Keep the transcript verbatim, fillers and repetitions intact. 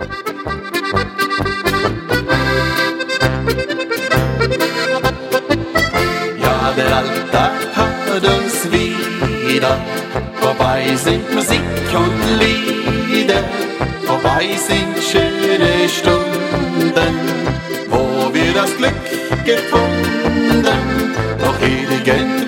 Ja, der Alltag hat uns wieder, vorbei sind Musik und Lieder, vorbei sind schöne Stunden, wo wir das Glück gefunden, doch irgendwann